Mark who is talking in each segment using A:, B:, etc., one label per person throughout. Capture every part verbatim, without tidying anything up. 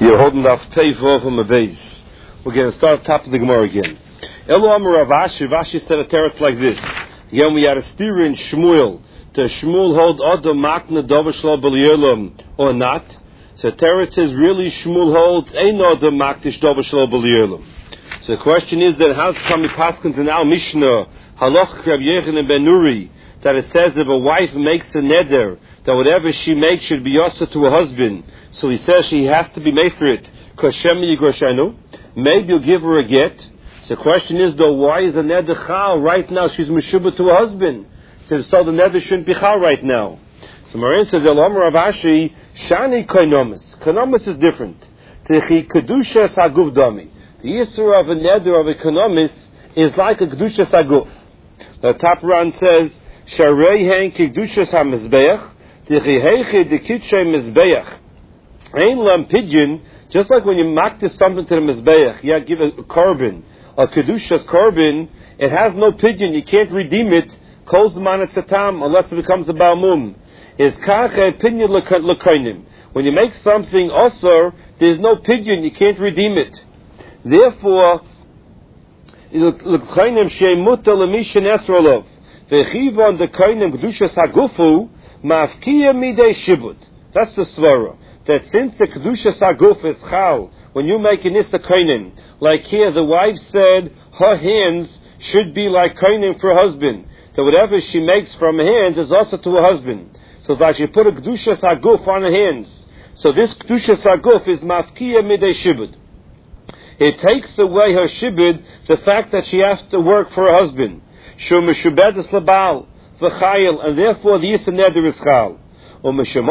A: You're holding off Teiv from a base. We're going to start top of the Gemara again. Elo Amar Rav Ashi, Rashi said a teretz like this. Again, we had a steer in Shmuel. Does Shmuel hold Adam Makna Dovashla B'Liyerlam or not? So teretz says really Shmuel holds Ein Adam Makdish Dovashla B'Liyerlam. So the question is that how's come Paskins in Al Mishnah Halach Reb Yechon Ben Nuri that it says if a wife makes a neder that whatever she makes should be yasa to her husband. So he says she has to be made for it. Maybe you'll give her a get. So the question is though, why is the neder chal right now? She's meshubah to her husband. So, so the neder shouldn't be chal right now. So Marin says, Elam Rav Ashi, Shani koinomis. Koinomis is different. Techi kedusha saguf dami. The yisur of a neder of a koinomis is like a kedusha saguf. The top round says, Sharei hen kedusha hamizbeach. Techi heichi dekitshe mizbeach. Ein lam pidyon. Just like when you maktis something to the mizbeach, you give a, a carbon, a kedushas carbon, it has no pidyon, you can't redeem it, kol zman etzatam, unless it becomes a balmum. Is kache pidyon l'koinim. When you make something also, there's no pidyon, you can't redeem it. Therefore, l'koinim she'muta l'mishin esrolov, v'chivon d'koinim kedushas hagufu, mafkiya midei shibud. That's the svara. That since the kedusha saguf is chal, when you make an issa koinen, like here the wife said her hands should be like koinen for her husband. So whatever she makes from her hands is also to her husband. So that she put a kedusha saguf on her hands. So this kedusha saguf is mafkiya midei shibud. It takes away her shibud, the fact that she has to work for her husband. Shu meshubedes labal v'chayil, and therefore the issa neder is chal. That's the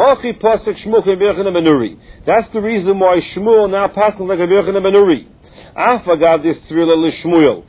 A: reason why Shmuel now passes like a Birchen Benuri. Afagav this thriller l'Shmuel.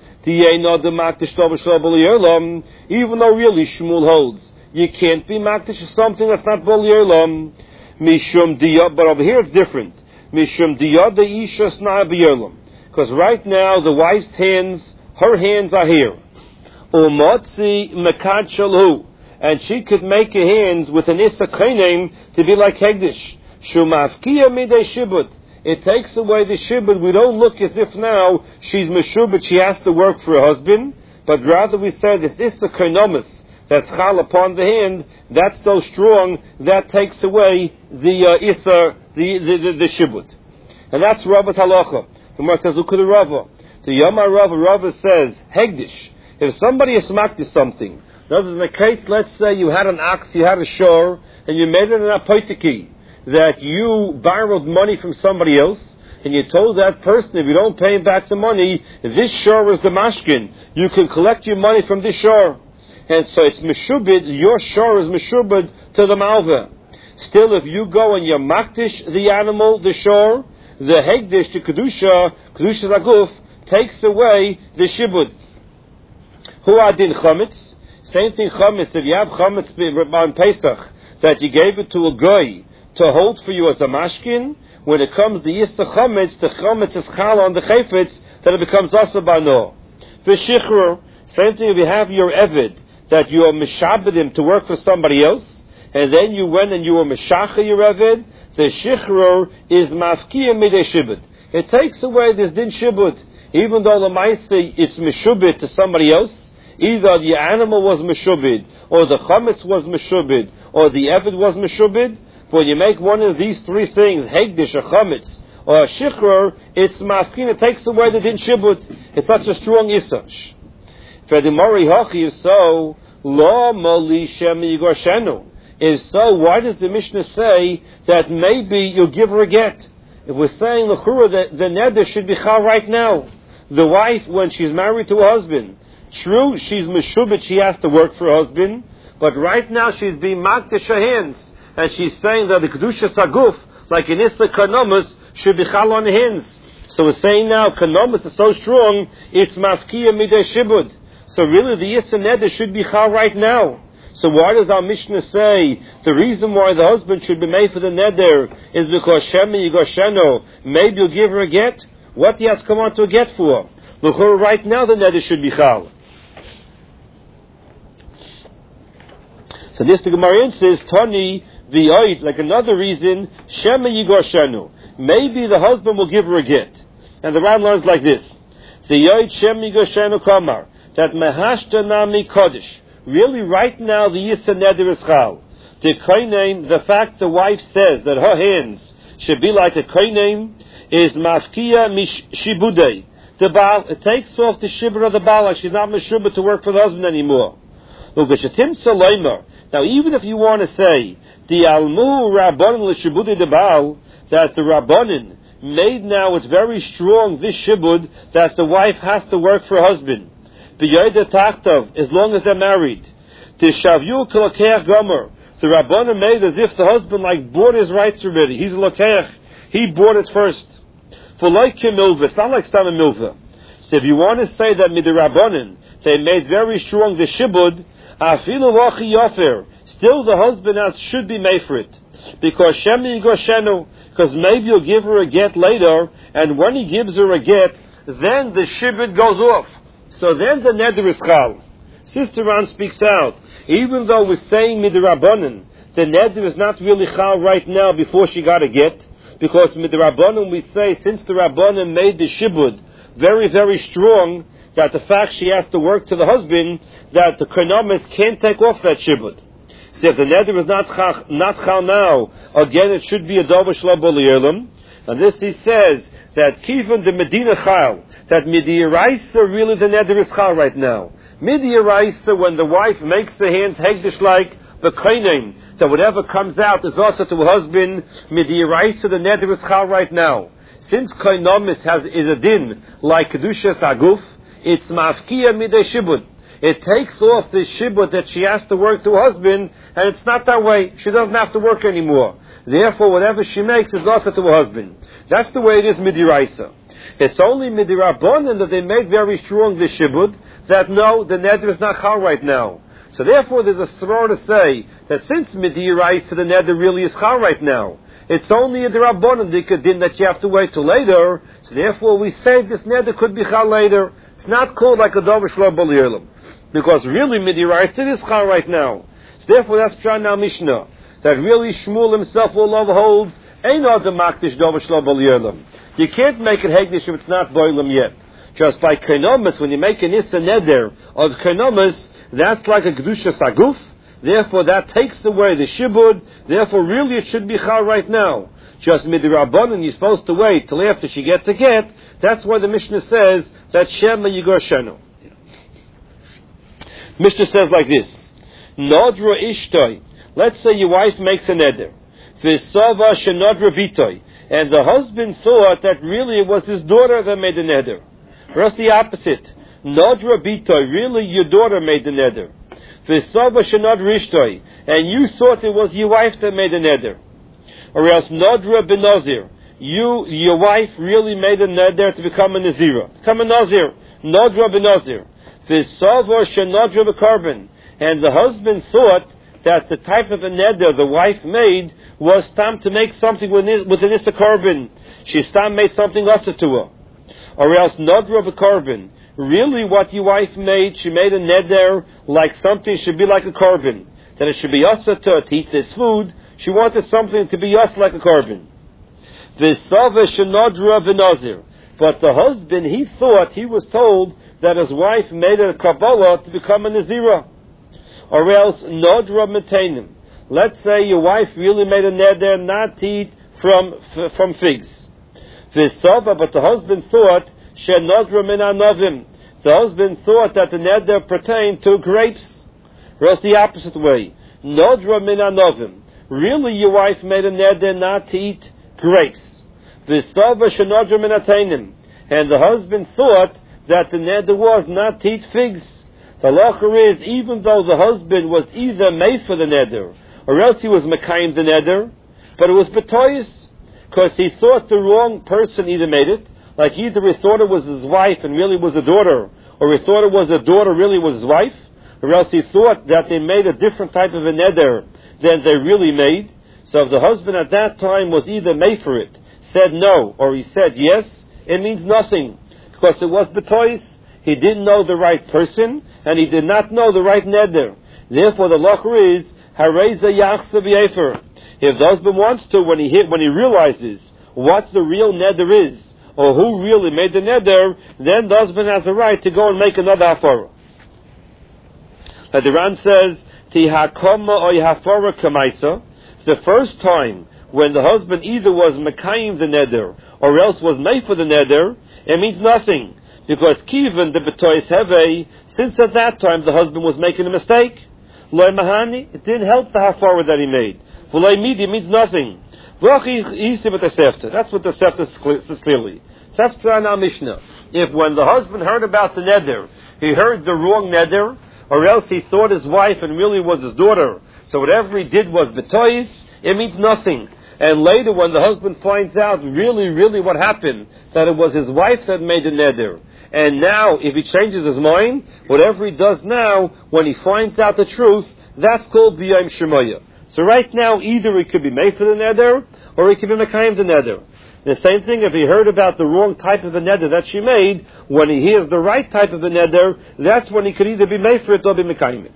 A: Even though really Shmuel holds, you can't be makdish something that's not bol yerlam. Mishum diyad, but over here it's different. Mishum diyad the ishas na b'yerlam. Because right now the wife's hands, her hands are here. Umotzi mekad shalhu. And she could make her hands with an issa koinem to be like hegdish. Shumafkiya midei shibud. It takes away the shibud. We don't look as if now she's meshubad, she has to work for her husband, but rather we say this issa koinomis that's chal upon the hand, that's so strong, that takes away the uh, issa, the, the, the, the shibud. And that's Rava's halacha. The Gemara says, look at the Rava. The Yama Rava, Rava says, hegdish. If somebody is smaked something, in the case, let's say you had an ox, you had a shore, and you made it an apotheki, that you borrowed money from somebody else, and you told that person, if you don't pay him back the money, this shore is the mashkin. You can collect your money from this shore. And so it's meshubid, your shore is meshubid to the malva. Still, if you go and you makdish the animal, the shore, the hegdish, the kedusha, kedusha zaguf, takes away the shibud. Hu adin chametz. Same thing chametz, if you have chametz on Pesach, that you gave it to a guy to hold for you as a mashkin, when it comes to yista chametz, the chametz is chal on the chayfetz, then it becomes asa bano. V'shichrur, same thing if you have your eved, that you are mishabed him to work for somebody else, and then you went and you were mishacha your eved, the shichrur is mafkiya midei shibud. It takes away this din shibud, even though the ma'aseh it's meshubed to somebody else. Either the animal was meshubid, or the chametz was meshubid, or the eved was meshubid. But when you make one of these three things, hegdish, a chametz, or a shikhr, it's mafkin, it takes away the din shibud. It's such a strong isash. Fedimori hachi is so, lo moli shem yigoshenu. Is so, why does the Mishnah say that maybe you'll give her a get? If we're saying l'chura that the neder should be chal right now. The wife, when she's married to a husband, true, she's meshubit, she has to work for her husband, but right now she's being makdish her hands, and she's saying that the kedusha saguf, like in Issa kanomus, should be chal on the hands. So we're saying now, kanomus is so strong, it's mafkiya midei shibud. So really the Issa neder should be chal right now. So why does our Mishnah say the reason why the husband should be made for the neder is because Shemi Yigosheno, maybe you'll give her a get? What do you have to come on to a get for? Look, right now the neder should be chal. So this the Gemara says, Tani V'yoid, like another reason, Shema Yigoshenu. Maybe the husband will give her a get. And the Ran learns like this. V'yoid Shema Yigoshenu Kamar. That Mehashta Nami Kodesh. Really, right now, the Yisa Neder is Chal. The Koinem, the fact the wife says that her hands should be like a Koinem, is Mafkia Mish Shibudei. The Baal, it takes off the Shibra of the Baal, like she's not Meshubah to work for the husband anymore. Now, even if you want to say, the Almu Rabbanin L'Shibudei the Baal, that the Rabbanin made now it's very strong, this Shibud, that the wife has to work for her husband. B'yoyda Tachtav, as long as they're married. Tishavyu K'lakech Gomer. The Rabbanim made as if the husband like bought his rights already. He's a Lakech. He bought it first. For like Milva, it's not like Stam Milva. So if you want to say that Mid Rabbanim, they made very strong the Shibud, Afilu Wachi Yofer, still the husband has, should be made for it. Because Shemi Yigoshenu, because maybe you'll give her a get later, and when he gives her a get, then the Shibud goes off. So then the neder is chal. Sister Ran speaks out. Even though we're saying midrabanan, the neder is not really chal right now before she got a get, because midrabanan we say since the rabbanan made the shibud very very strong, that the fact she has to work to the husband, that the konomis can't take off that shibud. So if the neder is not chal, not chal now, again it should be a dover shlabol yerlim. And this he says that even the Medina chal, that midiyaraisa really the neder is chal right now. Midiyaraisa, when the wife makes the hands hegdish like the koinem, that whatever comes out is also to her husband. Midiyaraisa the neder is chal right now. Since koinomis has is a din like kedushas aguf, it's mafkia midei shibud. It takes off the shibud that she has to work to her husband, and it's not that way. She doesn't have to work anymore. Therefore, whatever she makes is also to her husband. That's the way it is midiraisa. It's only midirabonin that they make very strong the shibud, that no, the neder is not chal right now. So therefore there's a sror to say that since midiraisa the neder really is chal right now, it's only a dirabonin din that you have to wait till later. So therefore we say this neder could be chal later. It's not called like a dover shlo b'l yirlim, because really midiraisa it is chal right now. So therefore that's Pshat now Mishnah, that really Shmuel himself will hold ain't other makdish dover shlo b'l yirlim. You can't make it hegdish if it's not boilim yet. Just by konomis, when you make an issa neder of konomis, that's like a kedusha saguf. Therefore, that takes away the shibud. Therefore, really, it should be chal right now. Just midirabbanan, you're supposed to wait till after she gets a get. That's why the Mishnah says that shema yigoshenu. Mishnah says like this: Nodra ishtoi. Let's say your wife makes a neder. V'sava shenodra bitoi. And the husband thought that really it was his daughter that made the neder. Whereas the opposite. Nodra bitoi. Really your daughter made the neder. V'sava shenodra ishtoi. And you thought it was your wife that made the neder. Or else Nodra benazir. You, your wife really made a neder to become a nazira. Become a nazir. Nodra benazir. V'sava shenodra b'karban. And the husband thought that the type of a neder the wife made was time to make something with an issa korban. She stam made something asa to her. Or else nodra of a korban. Really what your wife made, she made a neder like something should be like a korban. That it should be asa to her to eat this food. She wanted something to be asa like a korban. V'sava shenodra v'nazir. But the husband, he thought, he was told that his wife made a kabbalah to become a nazira. Or else nodra metainim. Let's say your wife really made a neder not to eat from f- from figs. V'sava, but the husband thought she nodra min anovim. The husband thought that the neder pertained to grapes. Or else the opposite way. Nodra min anovim. Really, your wife made a neder not to eat grapes. V'sava she nodra min atainim. And the husband thought that the neder was not to eat figs. The halacha is, even though the husband was either made for the neder, or else he was mekayim the neder, but it was betoyis, because he thought the wrong person either made it, like either he thought it was his wife and really was a daughter, or he thought it was a daughter really was his wife, or else he thought that they made a different type of a neder than they really made. So if the husband at that time was either made for it, said no, or he said yes, it means nothing, because it was betoyis. He didn't know the right person, and he did not know the right neder. Therefore, the lacher is hareza yachsa b'yefer. If the husband wants to, when he hit, when he realizes what the real neder is, or who really made the neder, then the husband has a right to go and make another hafara. Now the Ran says, Tihakoma or hafara kamaisa. The first time when the husband either was mekayim the neder or else was made for the neder, it means nothing, because kiven the betois heve, since at that time the husband was making a mistake, loy mahani, it didn't help the hafara that he made. V'loy midi means nothing. That's what the Sefta says clearly. That's our Mishnah. If when the husband heard about the neder, he heard the wrong neder, or else he thought his wife and really was his daughter, so whatever he did was betois, it means nothing. And later when the husband finds out really, really what happened, that it was his wife that made the neder, and now if he changes his mind, whatever he does now, when he finds out the truth, that's called b'yom shemaya. So right now, either it could be made for the neder, or it could be mekayim the neder. The same thing if he heard about the wrong type of a neder that she made, when he hears the right type of a neder, that's when he could either be made for it or be mekayim it.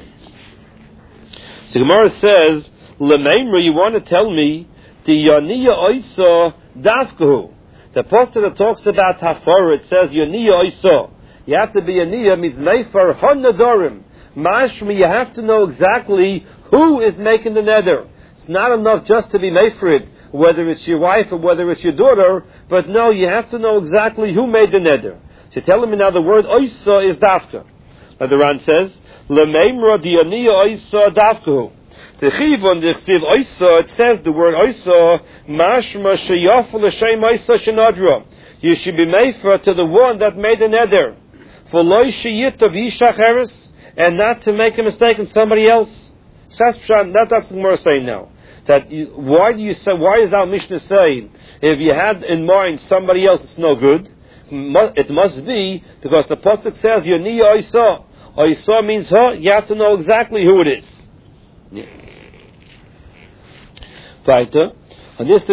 A: So Gemara says, L'meimra, you want to tell me, the yaniya oisa dafkahu. The poster that talks about hafara, it says yaniya oisa. You have to be yaniya, means meifar hanadorim. Mashmi, you have to know exactly who is making the neder. It's not enough just to be made for it, whether it's your wife or whether it's your daughter, but no, you have to know exactly who made the neder. So tell me now the word oisa is dafka. Now the Ran says, L'meimra dianiya oisa dafkahu. The chivon, the chsiv oisa, it says the word oisa, mashma sheyaf l'shem oisa shenadra. You should be made for to the one that made the neder. For loy sheyit of yishach eres, and not to make a mistake in somebody else. That's that's what Gemara saying now. That you, why do you say? Why is our Mishnah saying if you had in mind somebody else, it's no good? It must be because the pasuk says Yoniya Oisa. Oisa means her. You have to know exactly who it is. Yeah. Weiter. Und this